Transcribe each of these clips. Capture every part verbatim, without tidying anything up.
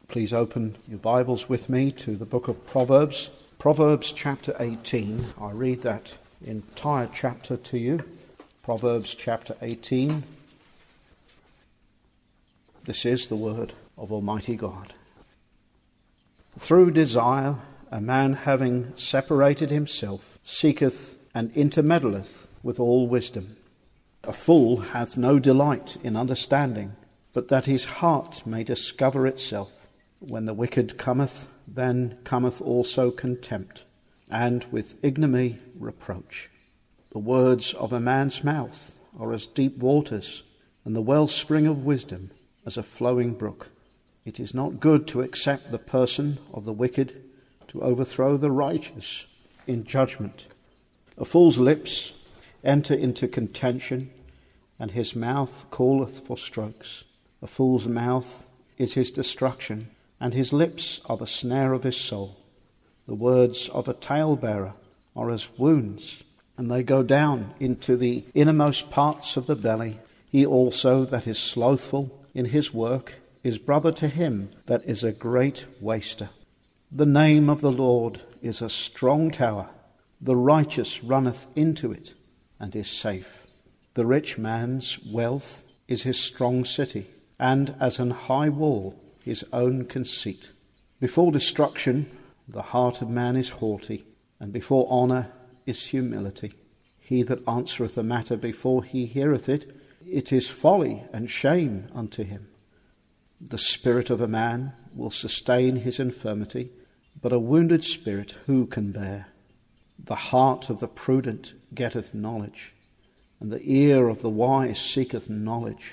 Please open your Bibles with me to the book of Proverbs. Proverbs chapter eighteen. I'll read that entire chapter to you. Proverbs chapter eighteen. This is the word of Almighty God. Through desire, a man having separated himself, seeketh and intermeddleth with all wisdom. A fool hath no delight in understanding, but that his heart may discover itself. When the wicked cometh, then cometh also contempt, and with ignominy reproach. The words of a man's mouth are as deep waters, and the wellspring of wisdom as a flowing brook. It is not good to accept the person of the wicked, to overthrow the righteous in judgment. A fool's lips enter into contention, and his mouth calleth for strokes. A fool's mouth is his destruction, and his lips are the snare of his soul. The words of a talebearer are as wounds, and they go down into the innermost parts of the belly. He also that is slothful in his work is brother to him that is a great waster. The name of the Lord is a strong tower. The righteous runneth into it and is safe. The rich man's wealth is his strong city, and as an high wall his own conceit. Before destruction the heart of man is haughty, and before honour is humility. He that answereth a matter before he heareth it, it is folly and shame unto him. The spirit of a man will sustain his infirmity, but a wounded spirit who can bear? The heart of the prudent getteth knowledge, and the ear of the wise seeketh knowledge.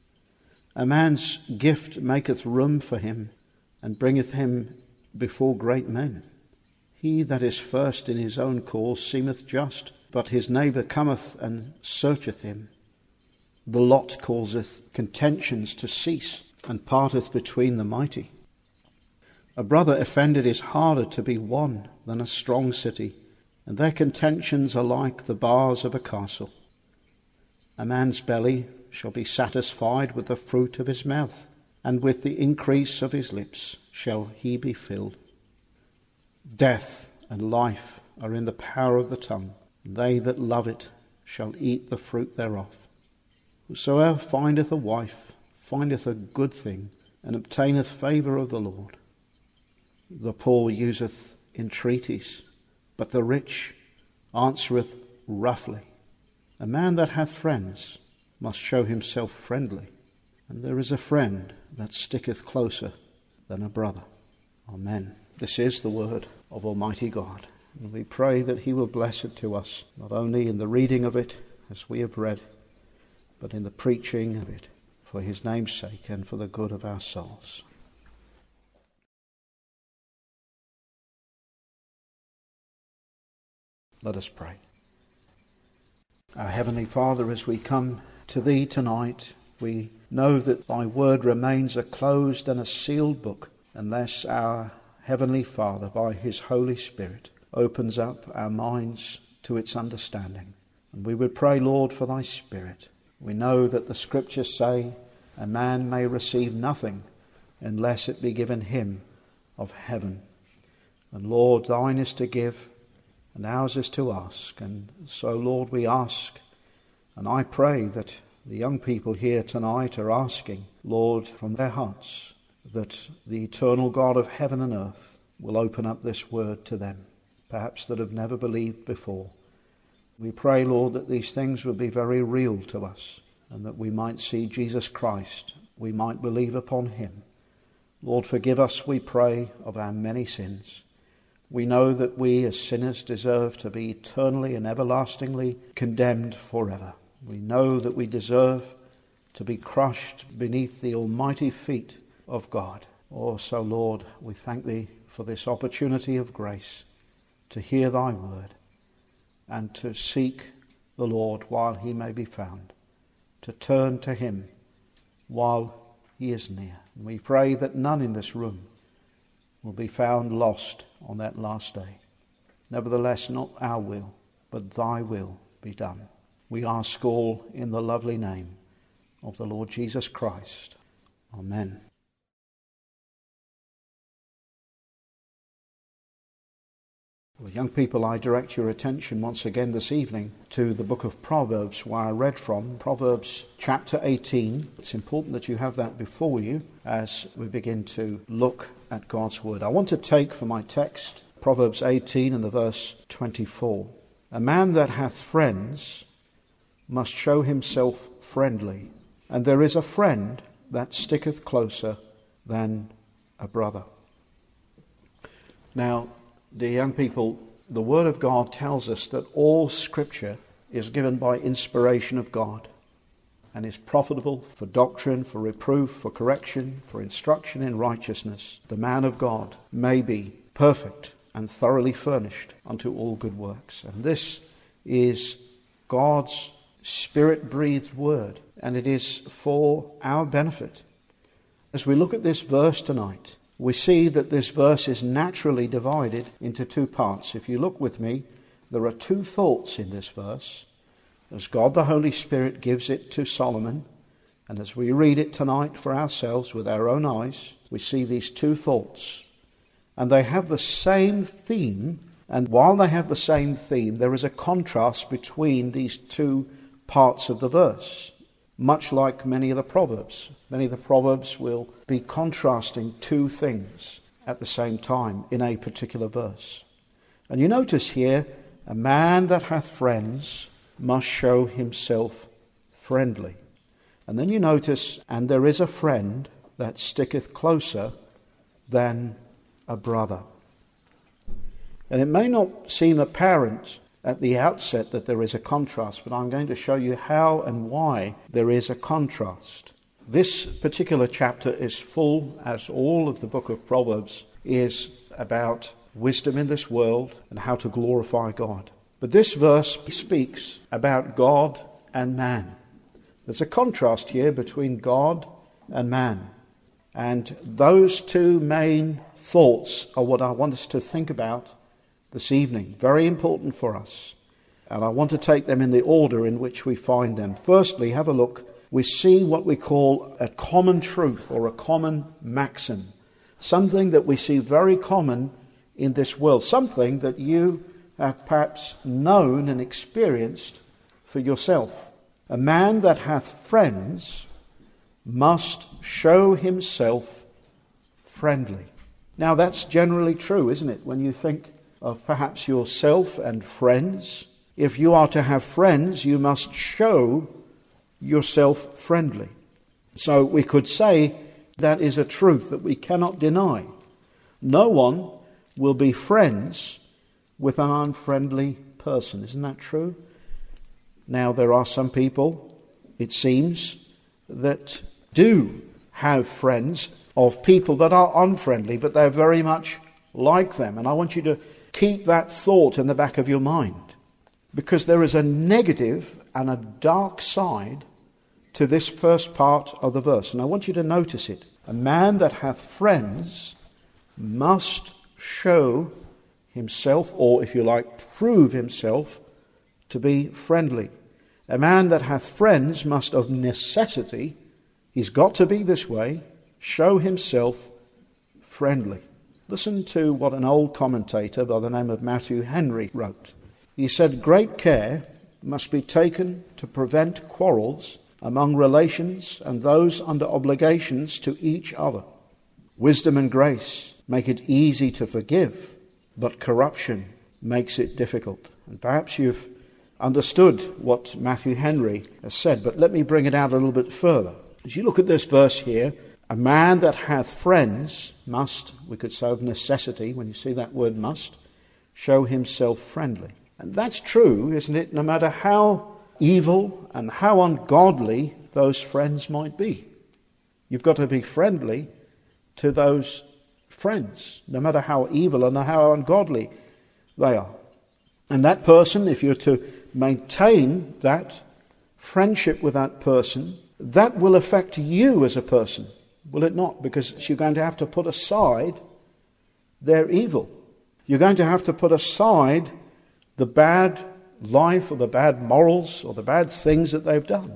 A man's gift maketh room for him, and bringeth him before great men. He that is first in his own cause seemeth just, but his neighbour cometh and searcheth him. The lot causeth contentions to cease, and parteth between the mighty. A brother offended is harder to be won than a strong city, and their contentions are like the bars of a castle. A man's belly shall be satisfied with the fruit of his mouth, and with the increase of his lips shall he be filled. Death and life are in the power of the tongue, and they that love it shall eat the fruit thereof. Whosoever findeth a wife findeth a good thing, and obtaineth favour of the Lord. The poor useth entreaties, but the rich answereth roughly. A man that hath friends must show himself friendly, and there is a friend that sticketh closer than a brother. Amen. This is the word of Almighty God, and we pray that he will bless it to us, not only in the reading of it as we have read, but in the preaching of it, for his name's sake and for the good of our souls. Let us pray. Our Heavenly Father, as we come to Thee tonight, we know that Thy word remains a closed and a sealed book unless our Heavenly Father, by His Holy Spirit, opens up our minds to its understanding. And we would pray, Lord, for Thy Spirit. We know that the Scriptures say a man may receive nothing unless it be given him of heaven. And Lord, Thine is to give, and ours is to ask. And so, Lord, we ask, and I pray that the young people here tonight are asking, Lord, from their hearts, that the eternal God of heaven and earth will open up this word to them, perhaps that have never believed before. We pray, Lord, that these things will be very real to us, and that we might see Jesus Christ, we might believe upon him. Lord, forgive us, we pray, of our many sins. We know that we as sinners deserve to be eternally and everlastingly condemned forever. We know that we deserve to be crushed beneath the almighty feet of God. Oh, so Lord, we thank Thee for this opportunity of grace to hear Thy word and to seek the Lord while He may be found, to turn to Him while He is near. And we pray that none in this room will be found lost on that last day. Nevertheless, not our will, but Thy will be done. We ask all in the lovely name of the Lord Jesus Christ. Amen. Well, young people, I direct your attention once again this evening to the book of Proverbs, where I read from, Proverbs chapter eighteen. It's important that you have that before you as we begin to look at God's word. I want to take for my text Proverbs eighteen and the verse twenty-four. A man that hath friends must show himself friendly, and there is a friend that sticketh closer than a brother. Now, dear young people, the Word of God tells us that all Scripture is given by inspiration of God and is profitable for doctrine, for reproof, for correction, for instruction in righteousness. The man of God may be perfect and thoroughly furnished unto all good works. And this is God's Spirit-breathed Word, and it is for our benefit. As we look at this verse tonight, we see that this verse is naturally divided into two parts. If you look with me, there are two thoughts in this verse, as God the Holy Spirit gives it to Solomon, and as we read it tonight for ourselves with our own eyes, we see these two thoughts. And they have the same theme, and while they have the same theme, there is a contrast between these two parts of the verse. Much like many of the Proverbs. Many of the Proverbs will be contrasting two things at the same time in a particular verse. And you notice here, a man that hath friends must show himself friendly. And then you notice, and there is a friend that sticketh closer than a brother. And it may not seem apparent at the outset that there is a contrast, but I'm going to show you how and why there is a contrast. This particular chapter is full, as all of the book of Proverbs is, about wisdom in this world and how to glorify God. But this verse speaks about God and man. There's a contrast here between God and man. And those two main thoughts are what I want us to think about this evening. Very important for us. And I want to take them in the order in which we find them. Firstly, have a look. We see what we call a common truth or a common maxim. Something that we see very common in this world. Something that you have perhaps known and experienced for yourself. A man that hath friends must show himself friendly. Now that's generally true, isn't it? When you think of perhaps yourself and friends. If you are to have friends, you must show yourself friendly. So we could say that is a truth that we cannot deny. No one will be friends with an unfriendly person. Isn't that true? Now there are some people, it seems, that do have friends of people that are unfriendly, but they're very much like them. And I want you to keep that thought in the back of your mind, because there is a negative and a dark side to this first part of the verse. And I want you to notice it. A man that hath friends must show himself, or if you like, prove himself to be friendly. A man that hath friends must of necessity, he's got to be this way, show himself friendly. Listen to what an old commentator by the name of Matthew Henry wrote. He said, "Great care must be taken to prevent quarrels among relations and those under obligations to each other. Wisdom and grace make it easy to forgive, but corruption makes it difficult." And perhaps you've understood what Matthew Henry has said, but let me bring it out a little bit further. As you look at this verse here, a man that hath friends must, we could say of necessity, when you see that word must, show himself friendly. And that's true, isn't it? No matter how evil and how ungodly those friends might be. You've got to be friendly to those friends, no matter how evil and how ungodly they are. And that person, if you're to maintain that friendship with that person, that will affect you as a person. Will it not? Because you're going to have to put aside their evil. You're going to have to put aside the bad life or the bad morals or the bad things that they've done.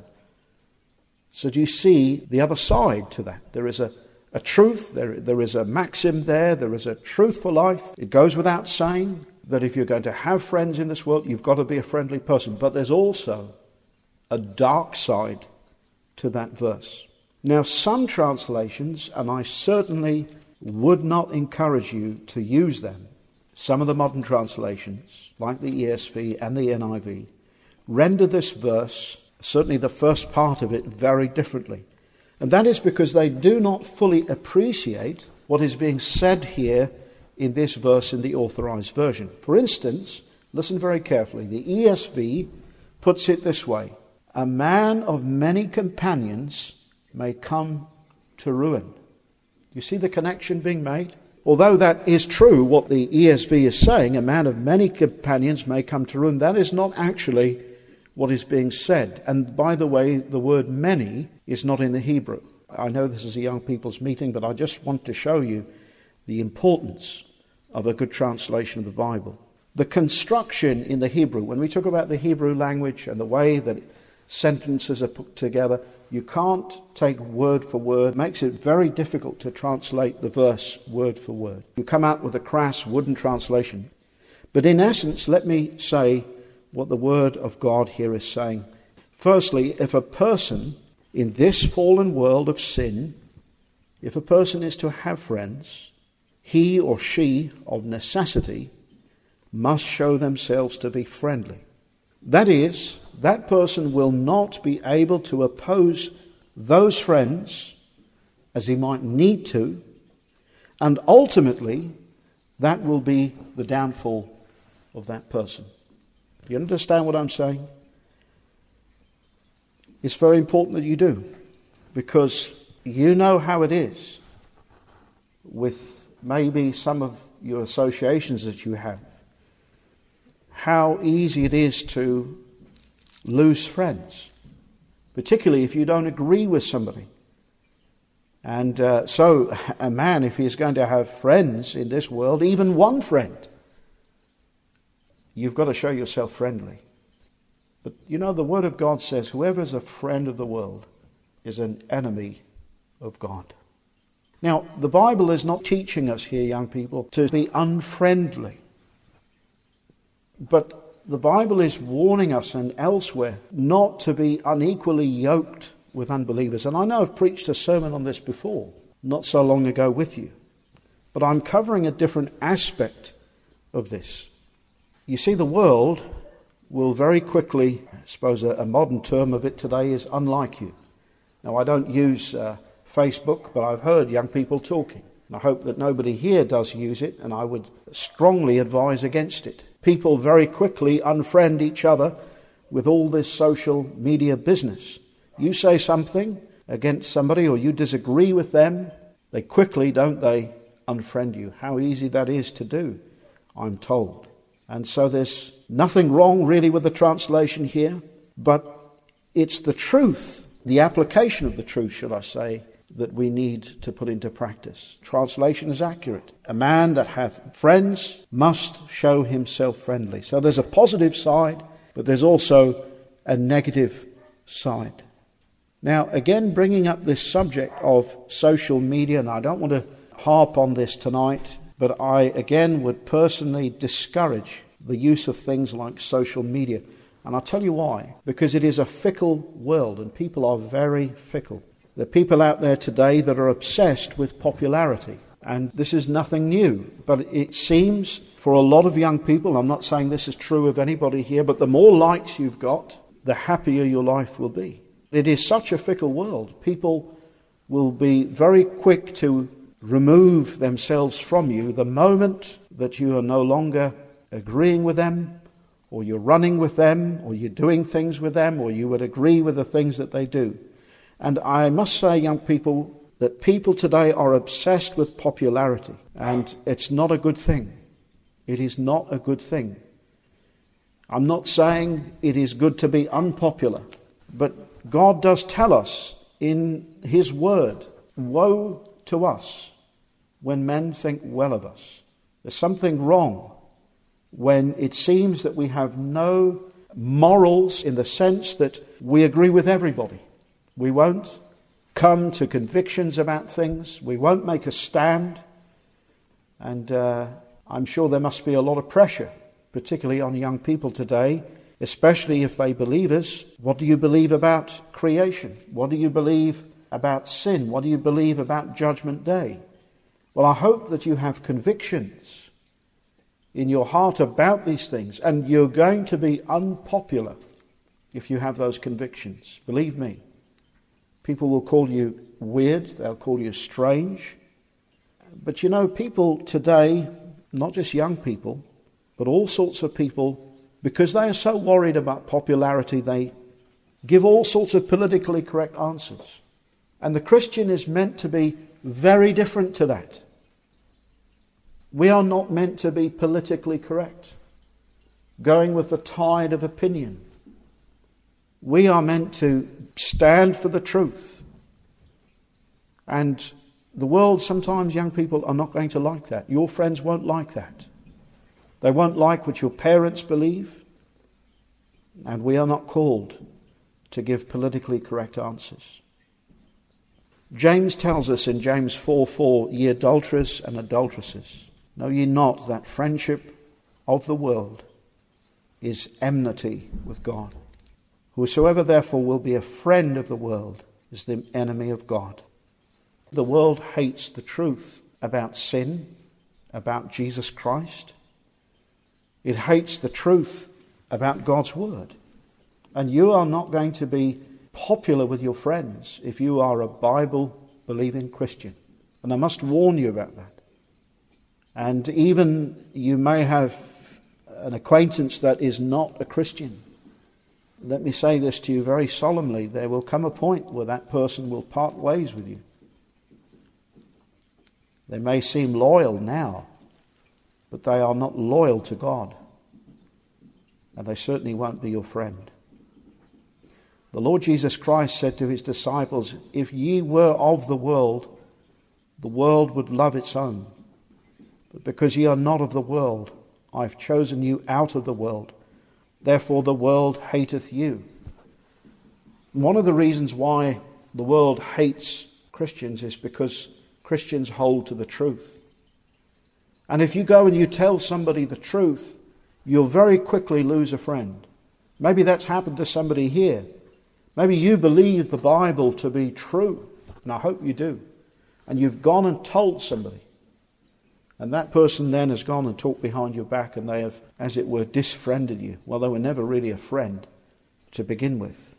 So do you see the other side to that? There is a, a truth, there, there is a maxim there, there is a truth for life. It goes without saying. that if you're going to have friends in this world, you've got to be a friendly person. But there's also a dark side to that verse. Now, some translations, and I certainly would not encourage you to use them, some of the modern translations, like the E S V and the N I V, render this verse, certainly the first part of it, very differently. And that is because they do not fully appreciate what is being said here in this verse in the Authorized Version. For instance, listen very carefully, the E S V puts it this way: a man of many companions may come to ruin. You see the connection being made? Although that is true, what the E S V is saying, a man of many companions may come to ruin, that is not actually what is being said. And by the way, the word many is not in the Hebrew. I know this is a young people's meeting, but I just want to show you the importance of a good translation of the Bible. The construction in the Hebrew, when we talk about the Hebrew language and the way that sentences are put together, you can't take word for word. It makes it very difficult to translate the verse word for word. You come out with a crass wooden translation. But in essence, let me say what the Word of God here is saying. Firstly, if a person in this fallen world of sin, if a person is to have friends, he or she of necessity must show themselves to be friendly. That is, that person will not be able to oppose those friends as he might need to, and ultimately that will be the downfall of that person. You understand what I'm saying? It's very important that you do, because you know how it is with maybe some of your associations that you have, how easy it is to lose friends, particularly if you don't agree with somebody. And uh, so a man, if he's going to have friends in this world, even one friend, you've got to show yourself friendly. But you know, the Word of God says whoever is a friend of the world is an enemy of God. Now, the Bible is not teaching us here, young people, to be unfriendly. But the Bible is warning us, and elsewhere, not to be unequally yoked with unbelievers. And I know I've preached a sermon on this before, not so long ago with you. But I'm covering a different aspect of this. You see, the world will very quickly, I suppose a, a modern term of it today is unlike you. Now, I don't use uh, Facebook, but I've heard young people talking. And I hope that nobody here does use it, and I would strongly advise against it. People very quickly unfriend each other with all this social media business. You say something against somebody or you disagree with them, they quickly, don't they, unfriend you. How easy that is to do, I'm told. And so there's nothing wrong really with the translation here, but it's the truth, the application of the truth, should I say, that we need to put into practice. Translation is accurate. A man that hath friends must show himself friendly. So there's a positive side, but there's also a negative side. Now, again, bringing up this subject of social media, and I don't want to harp on this tonight, but I, again, would personally discourage the use of things like social media. And I'll tell you why. Because it is a fickle world, and people are very fickle. There are people out there today that are obsessed with popularity. And this is nothing new. But it seems for a lot of young people, I'm not saying this is true of anybody here, but the more likes you've got, the happier your life will be. It is such a fickle world. People will be very quick to remove themselves from you the moment that you are no longer agreeing with them, or you're running with them, or you're doing things with them, or you would agree with the things that they do. And I must say, young people, that people today are obsessed with popularity, and it's not a good thing. It is not a good thing. I'm not saying it is good to be unpopular, but God does tell us in His Word, woe to us when men think well of us. There's something wrong when it seems that we have no morals in the sense that we agree with everybody. We won't come to convictions about things. We won't make a stand. And uh, I'm sure there must be a lot of pressure, particularly on young people today, especially if they believers. What do you believe about creation? What do you believe about sin? What do you believe about Judgment Day? Well, I hope that you have convictions in your heart about these things, and you're going to be unpopular if you have those convictions. Believe me. People will call you weird, they'll call you strange. But you know, people today, not just young people, but all sorts of people, because they are so worried about popularity, they give all sorts of politically correct answers. And the Christian is meant to be very different to that. We are not meant to be politically correct, going with the tide of opinion. We are meant to stand for the truth. And the world, sometimes young people are not going to like that. Your friends won't like that. They won't like what your parents believe. And we are not called to give politically correct answers. James tells us in James four four, ye adulterers and adulteresses, know ye not that friendship of the world is enmity with God? Whosoever therefore will be a friend of the world is the enemy of God. The world hates the truth about sin, about Jesus Christ. It hates the truth about God's word. And you are not going to be popular with your friends if you are a Bible-believing Christian. And I must warn you about that. And even you may have an acquaintance that is not a Christian. Let me say this to you very solemnly. There will come a point where that person will part ways with you. They may seem loyal now, but they are not loyal to God. And they certainly won't be your friend. The Lord Jesus Christ said to his disciples, if ye were of the world, the world would love its own. But because ye are not of the world, I have chosen you out of the world. Therefore the world hateth you. One of the reasons why the world hates Christians is because Christians hold to the truth. And if you go and you tell somebody the truth, you'll very quickly lose a friend. Maybe that's happened to somebody here. Maybe you believe the Bible to be true, and I hope you do. And you've gone and told somebody. And that person then has gone and talked behind your back, and they have, as it were, disfriended you. Well, they were never really a friend to begin with.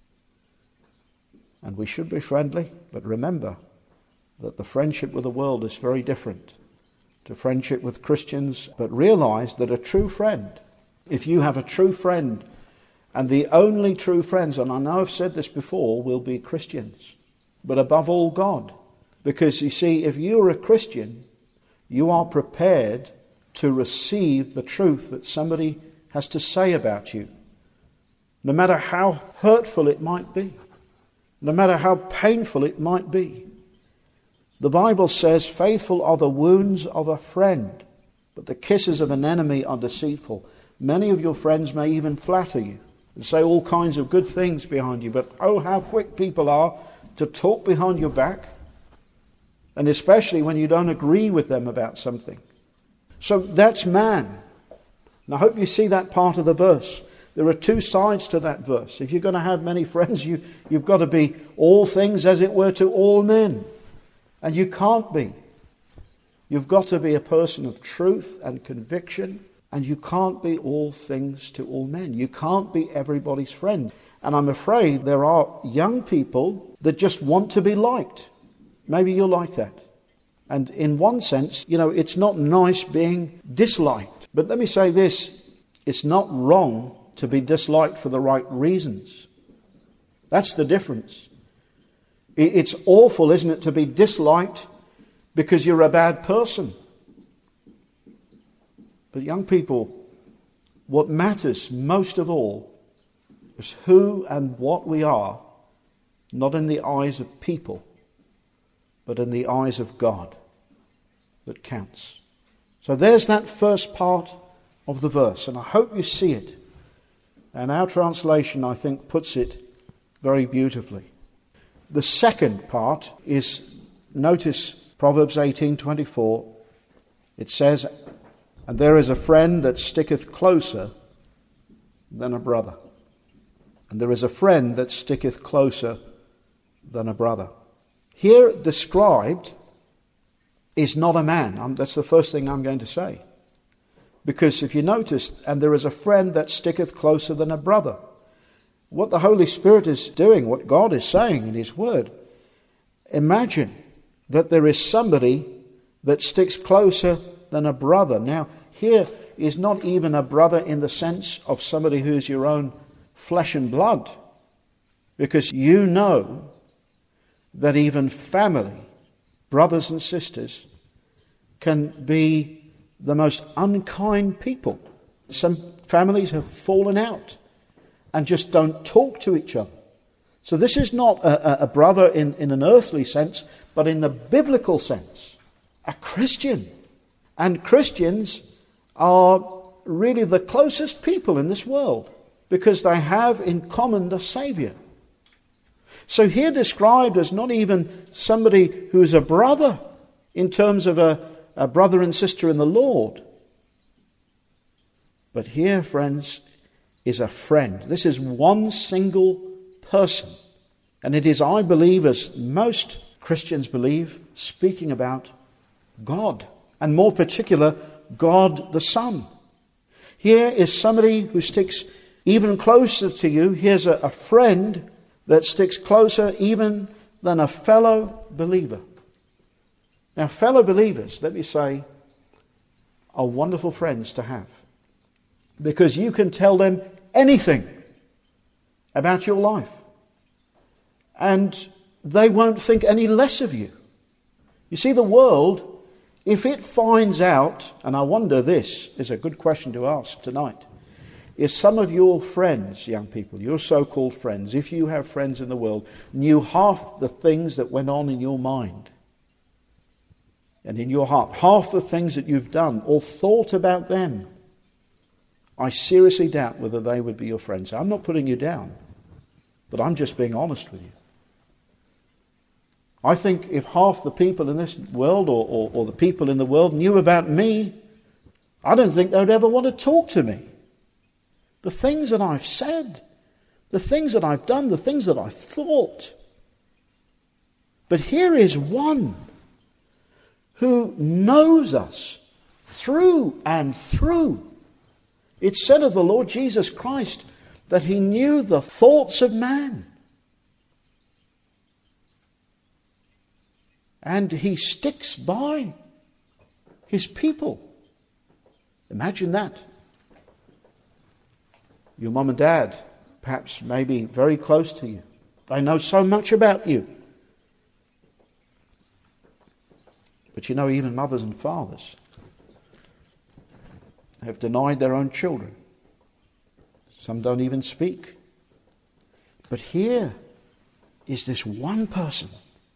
And we should be friendly, but remember that the friendship with the world is very different to friendship with Christians. But realize that a true friend, if you have a true friend, and the only true friends, and I know I've said this before, will be Christians, but above all God. Because you see, if you're a Christian, you are prepared to receive the truth that somebody has to say about you, no matter how hurtful it might be, no matter how painful it might be. The Bible says, faithful are the wounds of a friend, but the kisses of an enemy are deceitful. Many of your friends may even flatter you and say all kinds of good things behind you, but oh, how quick people are to talk behind your back, and especially when you don't agree with them about something. So that's man. And I hope you see that part of the verse. There are two sides to that verse. If you're going to have many friends, you, you've got to be all things as it were to all men. And you can't be. You've got to be a person of truth and conviction, and you can't be all things to all men. You can't be everybody's friend. And I'm afraid there are young people that just want to be liked. Maybe you're like that. And in one sense, you know, it's not nice being disliked. But let me say this, it's not wrong to be disliked for the right reasons. That's the difference. It's awful, isn't it, to be disliked because you're a bad person. But young people, what matters most of all is who and what we are, not in the eyes of people, but in the eyes of God, that counts. So there's that first part of the verse, and I hope you see it. And our translation, I think, puts it very beautifully. The second part is, notice Proverbs eighteen twenty-four. It says, And there is a friend that sticketh closer than a brother. And there is a friend that sticketh closer than a brother. Here described is not a man. Um, that's the first thing I'm going to say. Because if you notice, and there is a friend that sticketh closer than a brother. What the Holy Spirit is doing, what God is saying in His Word, imagine that there is somebody that sticks closer than a brother. Now, here is not even a brother in the sense of somebody who is your own flesh and blood. Because you know that even family, brothers and sisters, can be the most unkind people. Some families have fallen out and just don't talk to each other. So this is not a, a brother in, in an earthly sense, but in the biblical sense, a Christian. And Christians are really the closest people in this world because they have in common the Saviour. So here described as not even somebody who is a brother in terms of a, a brother and sister in the Lord. But here, friends, is a friend. This is one single person. And it is, I believe, as most Christians believe, speaking about God. And more particular, God the Son. Here is somebody who sticks even closer to you. Here's a, a friend that sticks closer even than a fellow believer. Now, fellow believers, let me say, are wonderful friends to have. Because you can tell them anything about your life. And they won't think any less of you. You see, the world, if it finds out, and I wonder this is a good question to ask tonight, is some of your friends, young people, your so-called friends, if you have friends in the world, knew half the things that went on in your mind and in your heart, half the things that you've done or thought about them, I seriously doubt whether they would be your friends. I'm not putting you down, but I'm just being honest with you. I think if half the people in this world or, or, or the people in the world knew about me, I don't think they would ever want to talk to me. The things that I've said, the things that I've done, the things that I've thought. But here is one who knows us through and through. It's said of the Lord Jesus Christ that He knew the thoughts of man. And He sticks by His people. Imagine that. Your mum and dad, perhaps maybe very close to you. They know so much about you. But you know, even mothers and fathers have denied their own children. Some don't even speak. But here is this one person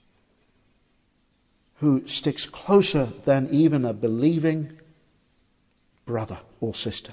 who sticks closer than even a believing brother or sister.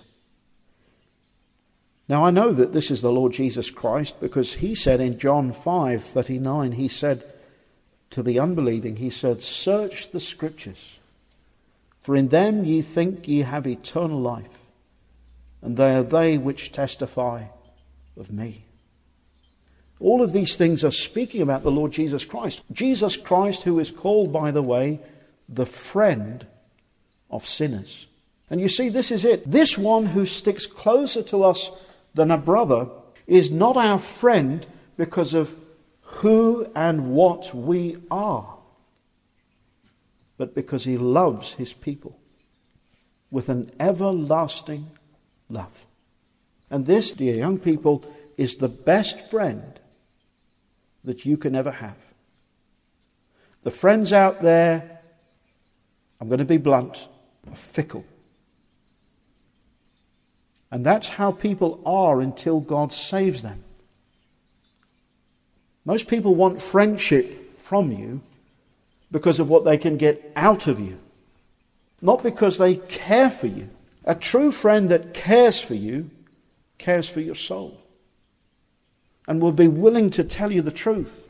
Now I know that this is the Lord Jesus Christ because He said in John five thirty-nine, He said to the unbelieving, He said, "Search the Scriptures, for in them ye think ye have eternal life, and they are they which testify of me." All of these things are speaking about the Lord Jesus Christ. Jesus Christ, who is called, by the way, the friend of sinners. And you see, this is it. This one who sticks closer to us than a brother is not our friend because of who and what we are, but because He loves His people with an everlasting love. And this, dear young people, is the best friend that you can ever have. The friends out there, I'm going to be blunt, are fickle. And that's how people are until God saves them. Most people want friendship from you because of what they can get out of you, not because they care for you. A true friend that cares for you cares for your soul and will be willing to tell you the truth.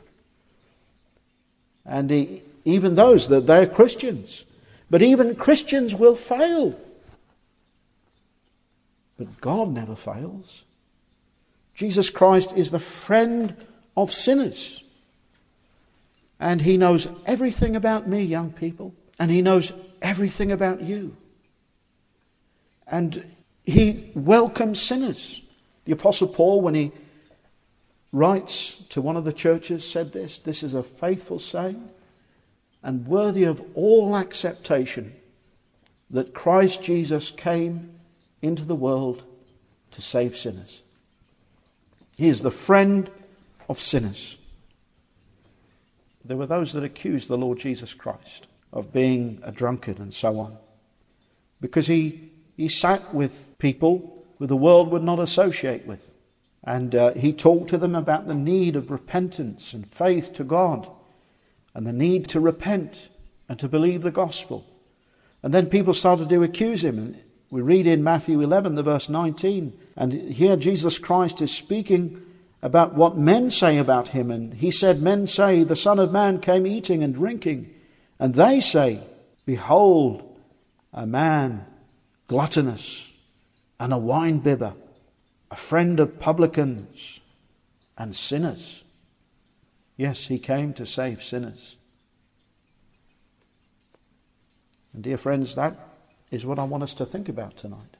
And he, even those that they're Christians, but even Christians will fail. But God never fails. Jesus Christ is the friend of sinners. And he knows everything about me, young people. And he knows everything about you. And he welcomes sinners. The Apostle Paul, when he writes to one of the churches, said this, "This is a faithful saying and worthy of all acceptation, that Christ Jesus came into the world to save sinners." He is the friend of sinners. There were those that accused the Lord Jesus Christ of being a drunkard and so on, because he, he sat with people who the world would not associate with. And uh, he talked to them about the need of repentance and faith to God, and the need to repent and to believe the gospel. And then people started to accuse him. And we read in Matthew eleven, the verse nineteen, and here Jesus Christ is speaking about what men say about him. And he said, "Men say, the Son of Man came eating and drinking, and they say, behold, a man gluttonous and a wine-bibber, a friend of publicans and sinners." Yes, he came to save sinners. And dear friends, that is what I want us to think about tonight.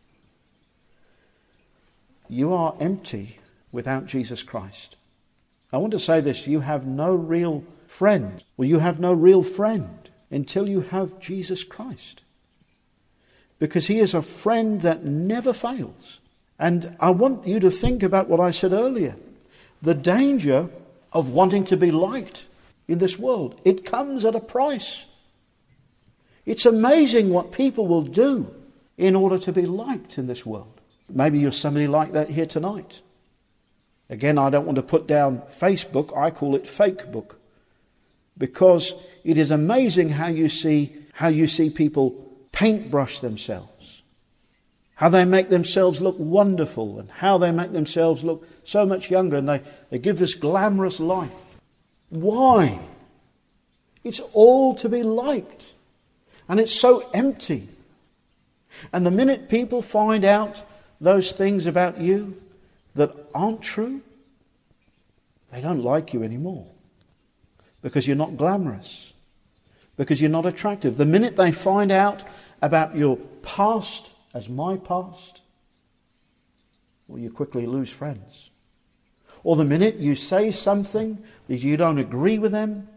You are empty without Jesus Christ. I want to say this, you have no real friend. Well, you have no real friend until you have Jesus Christ. Because he is a friend that never fails. And I want you to think about what I said earlier. The danger of wanting to be liked in this world. It comes at a price. It's amazing what people will do in order to be liked in this world. Maybe you're somebody like that here tonight. Again, I don't want to put down Facebook. I call it fake book. Because it is amazing how you see, how you see people paintbrush themselves. How they make themselves look wonderful, and how they make themselves look so much younger, and they, they give this glamorous life. Why? It's all to be liked. And it's so empty. And the minute people find out those things about you that aren't true, they don't like you anymore. Because you're not glamorous. Because you're not attractive. The minute they find out about your past, as my past, well, you quickly lose friends. Or the minute you say something that you don't agree with them,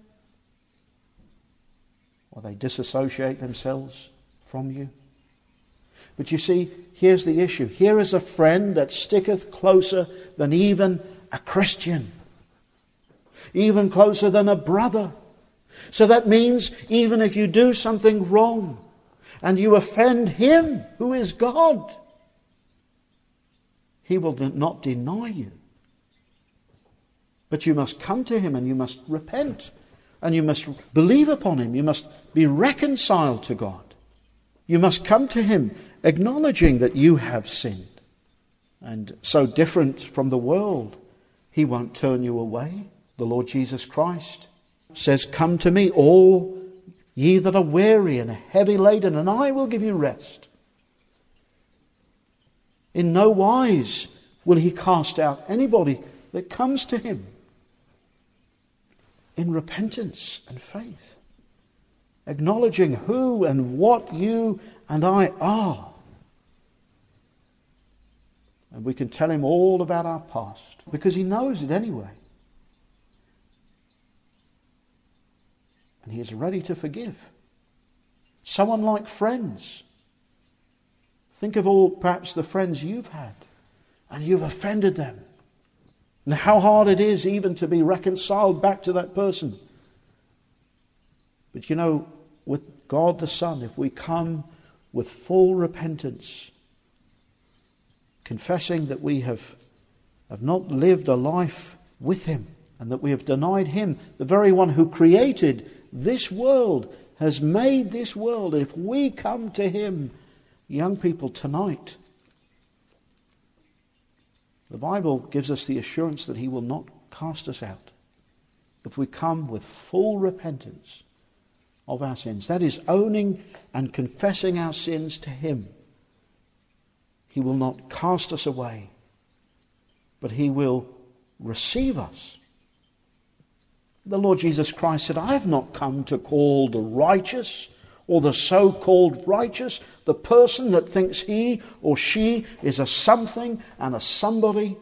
or they disassociate themselves from you. But you see, here's the issue. Here is a friend that sticketh closer than even a Christian. Even closer than a brother. So that means even if you do something wrong and you offend him who is God, he will not deny you. But you must come to him and you must repent. And you must believe upon him. You must be reconciled to God. You must come to him acknowledging that you have sinned. And so different from the world, he won't turn you away. The Lord Jesus Christ says, "Come to me, all ye that are weary and heavy laden, and I will give you rest." In no wise will he cast out anybody that comes to him in repentance and faith, acknowledging who and what you and I are. And we can tell him all about our past, because he knows it anyway. And he is ready to forgive. So unlike friends. Think of all perhaps the friends you've had, and you've offended them. And how hard it is even to be reconciled back to that person. But you know, with God the Son, if we come with full repentance, confessing that we have, have not lived a life with him, and that we have denied him, the very one who created this world, has made this world. If we come to him, young people, tonight, the Bible gives us the assurance that he will not cast us out if we come with full repentance of our sins. That is owning and confessing our sins to him. He will not cast us away, but he will receive us. The Lord Jesus Christ said, I have not come to call the righteous or the so-called righteous, the person that thinks he or she is a something and a somebody.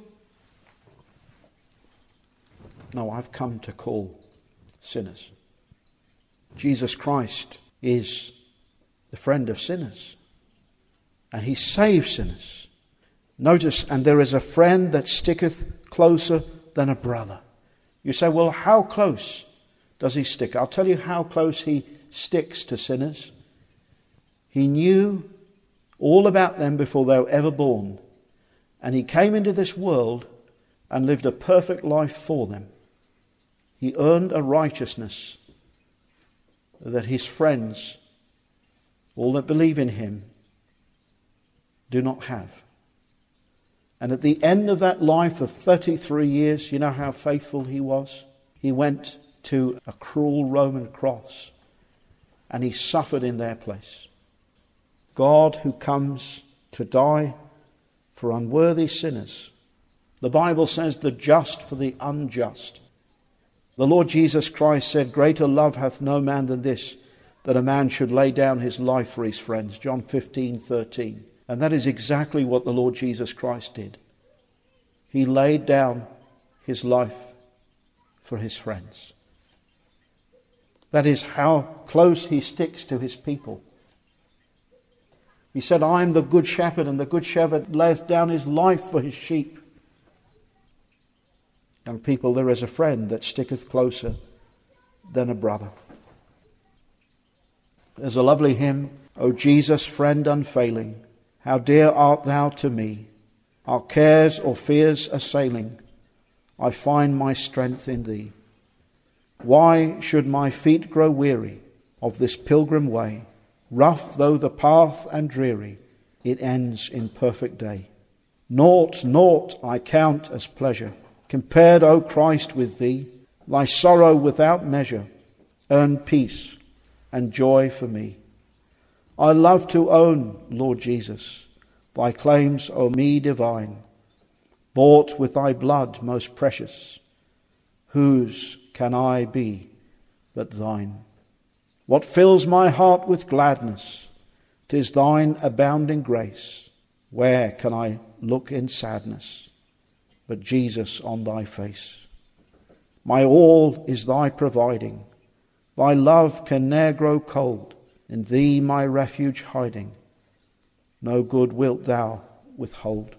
No, I've come to call sinners. Jesus Christ is the friend of sinners, and he saves sinners. Notice, and there is a friend that sticketh closer than a brother. You say, well, how close does he stick? I'll tell you how close he sticks to sinners. He knew all about them before they were ever born, and he came into this world and lived a perfect life for them. He earned a righteousness that his friends, all that believe in him, do not have. And at the end of that life of thirty-three years, you know how faithful he was? He went to a cruel Roman cross and he suffered in their place. God who comes to die for unworthy sinners. The Bible says the just for the unjust. The Lord Jesus Christ said, greater love hath no man than this, that a man should lay down his life for his friends. John fifteen thirteen. And that is exactly what the Lord Jesus Christ did. He laid down his life for his friends. That is how close he sticks to his people. He said, I am the good shepherd, and the good shepherd layeth down his life for his sheep. Young people, there is a friend that sticketh closer than a brother. There's a lovely hymn, O Jesus, friend unfailing, how dear art thou to me. Our cares or fears assailing, I find my strength in thee. Why should my feet grow weary of this pilgrim way? Rough though the path and dreary, it ends in perfect day. Naught, naught I count as pleasure, compared, O Christ, with thee. Thy sorrow without measure earned peace and joy for me. I love to own, Lord Jesus, thy claims o'er me divine, bought with thy blood most precious. Whose can I be but thine? What fills my heart with gladness? 'Tis thine abounding grace. Where can I look in sadness but Jesus on thy face? My all is thy providing. Thy love can ne'er grow cold. In thee my refuge hiding. No good wilt thou withhold.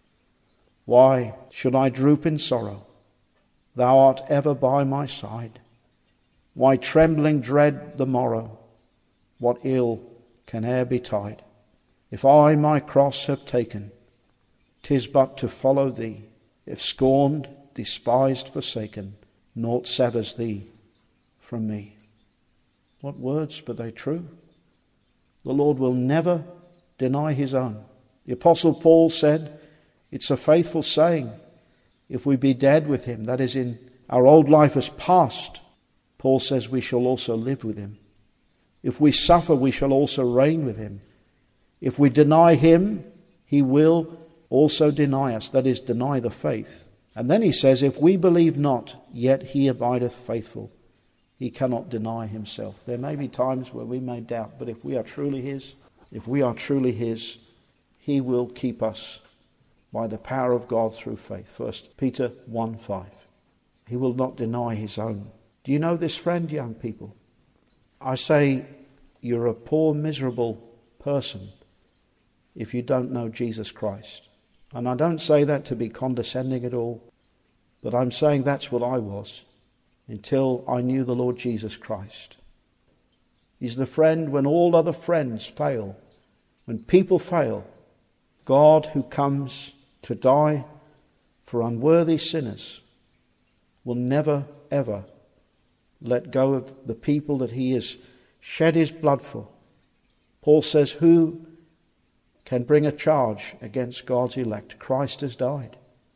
Why should I droop in sorrow? Thou art ever by my side. Why trembling dread the morrow? What ill can e'er betide? If I my cross have taken, 'tis but to follow thee. If scorned, despised, forsaken, naught severs thee from me. What words, but they true. The Lord will never deny his own. The Apostle Paul said, it's a faithful saying, if we be dead with him, that is, in our old life is past, Paul says we shall also live with him. If we suffer, we shall also reign with him. If we deny him, he will also deny us, that is, deny the faith. And then he says, if we believe not, yet he abideth faithful. He cannot deny himself. There may be times where we may doubt, but if we are truly his, if we are truly his, he will keep us by the power of God through faith. First Peter one five. He will not deny his own. Do you know this friend, young people? I say you're a poor, miserable person if you don't know Jesus Christ. And I don't say that to be condescending at all, but I'm saying that's what I was until I knew the Lord Jesus Christ. He's the friend when all other friends fail. When people fail, God who comes to die for unworthy sinners will never, ever let go of the people that he has shed his blood for. Paul says, who can bring a charge against God's elect? Christ has died.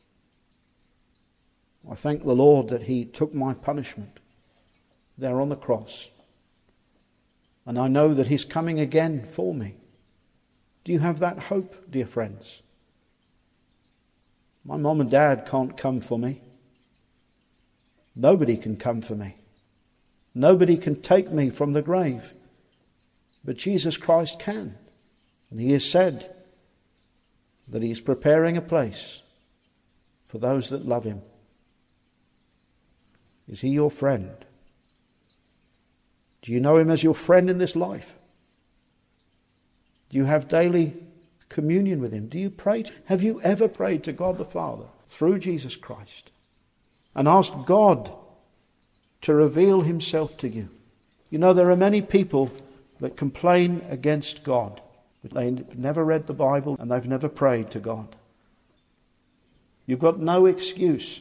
I thank the Lord that he took my punishment there on the cross. And I know that he's coming again for me. Do you have that hope, dear friends? My mom and dad can't come for me. Nobody can come for me. Nobody can take me from the grave. But Jesus Christ can. And he has said that he is preparing a place for those that love him. Is he your friend? Do you know him as your friend in this life? Do you have daily communion with him? Do you pray? To, have you ever prayed to God the Father through Jesus Christ and asked God to reveal himself to you? You know, there are many people that complain against God. They've never read the Bible and they've never prayed to God. You've got no excuse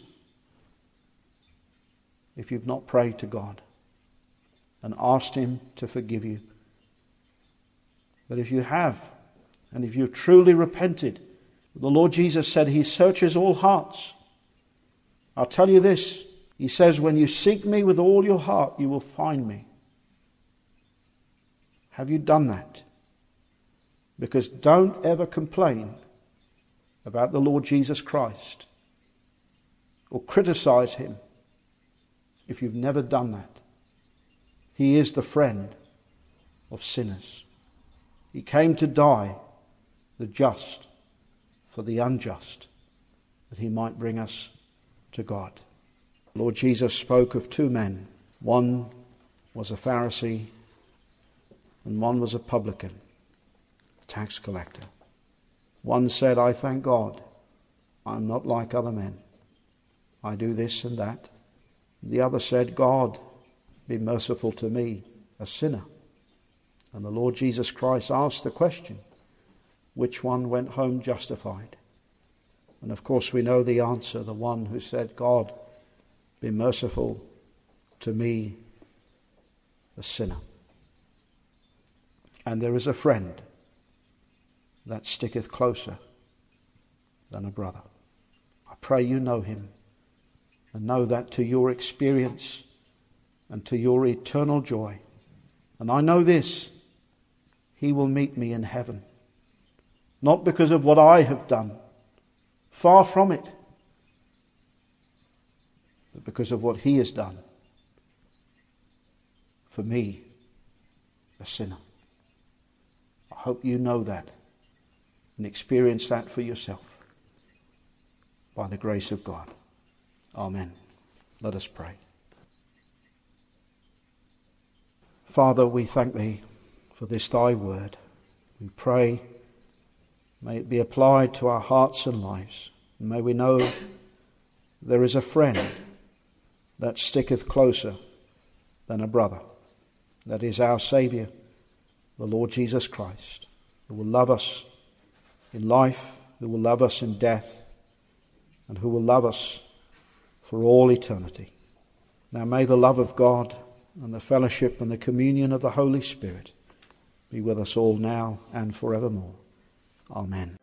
if you've not prayed to God and asked him to forgive you. But if you have, and if you've truly repented, the Lord Jesus said he searches all hearts. I'll tell you this, he says, when you seek me with all your heart, you will find me. Have you done that? Because don't ever complain about the Lord Jesus Christ or criticize him if you've never done that. He is the friend of sinners. He came to die, the just for the unjust, that he might bring us to God. Lord Jesus spoke of two men. One was a Pharisee and one was a publican, a tax collector. One said, I thank God, I'm not like other men. I do this and that. The other said, God, be merciful to me, a sinner. And the Lord Jesus Christ asked the question, which one went home justified? And of course we know the answer, the one who said, God, be merciful to me, a sinner. And there is a friend that sticketh closer than a brother. I pray you know him, and know that to your experience and to your eternal joy. And I know this, he will meet me in heaven. Not because of what I have done, far from it, but because of what he has done for me, a sinner. I hope you know that and experience that for yourself by the grace of God. Amen. Let us pray. Father, we thank thee for this thy word. We pray, may it be applied to our hearts and lives. And may we know there is a friend that sticketh closer than a brother. That is our Saviour, the Lord Jesus Christ, who will love us in life, who will love us in death, and who will love us for all eternity. Now may the love of God and the fellowship and the communion of the Holy Spirit be with us all now and forevermore. Amen.